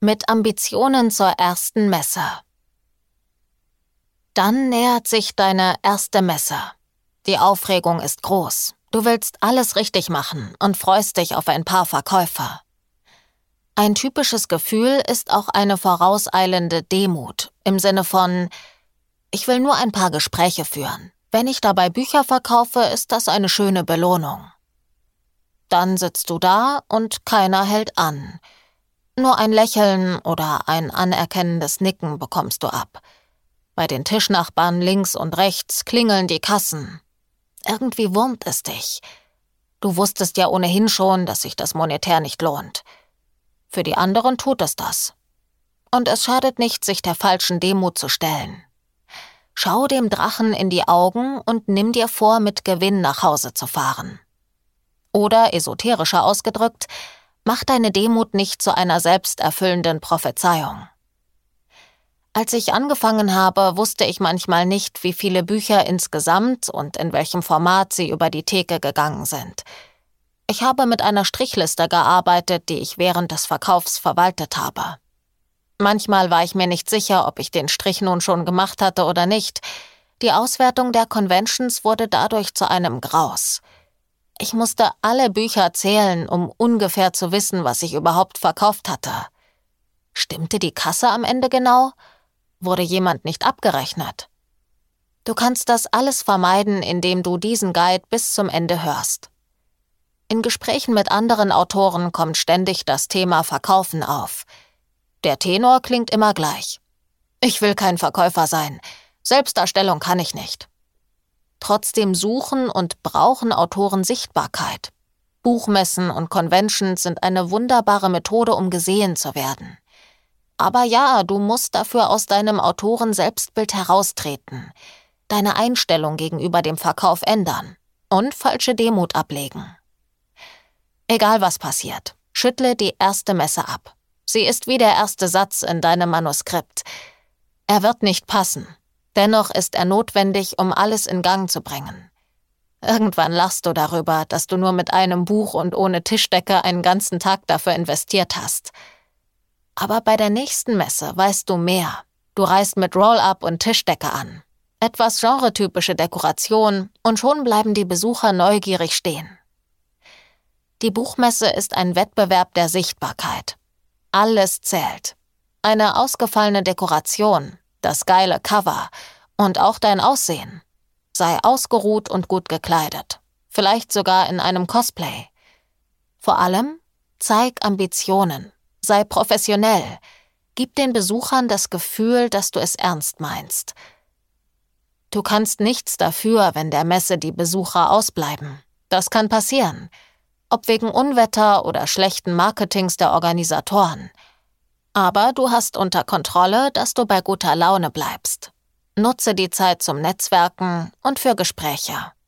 Mit Ambitionen zur ersten Messe. Dann nähert sich deine erste Messe. Die Aufregung ist groß. Du willst alles richtig machen und freust dich auf ein paar Verkäufer. Ein typisches Gefühl ist auch eine vorauseilende Demut, im Sinne von: Ich will nur ein paar Gespräche führen. Wenn ich dabei Bücher verkaufe, ist das eine schöne Belohnung. Dann sitzt du da und keiner hält an. Nur ein Lächeln oder ein anerkennendes Nicken bekommst du ab. Bei den Tischnachbarn links und rechts klingeln die Kassen. Irgendwie wurmt es dich. Du wusstest ja ohnehin schon, dass sich das monetär nicht lohnt. Für die anderen tut es das. Und es schadet nicht, sich der falschen Demut zu stellen. Schau dem Drachen in die Augen und nimm dir vor, mit Gewinn nach Hause zu fahren. Oder, esoterischer ausgedrückt, mach deine Demut nicht zu einer selbsterfüllenden Prophezeiung. Als ich angefangen habe, wusste ich manchmal nicht, wie viele Bücher insgesamt und in welchem Format sie über die Theke gegangen sind. Ich habe mit einer Strichliste gearbeitet, die ich während des Verkaufs verwaltet habe. Manchmal war ich mir nicht sicher, ob ich den Strich nun schon gemacht hatte oder nicht. Die Auswertung der Conventions wurde dadurch zu einem Graus. Ich musste alle Bücher zählen, um ungefähr zu wissen, was ich überhaupt verkauft hatte. Stimmte die Kasse am Ende genau? Wurde jemand nicht abgerechnet? Du kannst das alles vermeiden, indem du diesen Guide bis zum Ende hörst. In Gesprächen mit anderen Autoren kommt ständig das Thema Verkaufen auf. Der Tenor klingt immer gleich. Ich will kein Verkäufer sein. Selbstdarstellung kann ich nicht. Trotzdem suchen und brauchen Autoren Sichtbarkeit. Buchmessen und Conventions sind eine wunderbare Methode, um gesehen zu werden. Aber ja, du musst dafür aus deinem Autoren-Selbstbild heraustreten, deine Einstellung gegenüber dem Verkauf ändern und falsche Demut ablegen. Egal was passiert, schüttle die erste Messe ab. Sie ist wie der erste Satz in deinem Manuskript. Er wird nicht passen. Dennoch ist er notwendig, um alles in Gang zu bringen. Irgendwann lachst du darüber, dass du nur mit einem Buch und ohne Tischdecke einen ganzen Tag dafür investiert hast. Aber bei der nächsten Messe weißt du mehr. Du reist mit Roll-Up und Tischdecke an. Etwas genretypische Dekoration und schon bleiben die Besucher neugierig stehen. Die Buchmesse ist ein Wettbewerb der Sichtbarkeit. Alles zählt. Eine ausgefallene Dekoration, das geile Cover und auch dein Aussehen. Sei ausgeruht und gut gekleidet. Vielleicht sogar in einem Cosplay. Vor allem, zeig Ambitionen. Sei professionell. Gib den Besuchern das Gefühl, dass du es ernst meinst. Du kannst nichts dafür, wenn der Messe die Besucher ausbleiben. Das kann passieren. Ob wegen Unwetter oder schlechten Marketings der Organisatoren. Aber du hast unter Kontrolle, dass du bei guter Laune bleibst. Nutze die Zeit zum Netzwerken und für Gespräche.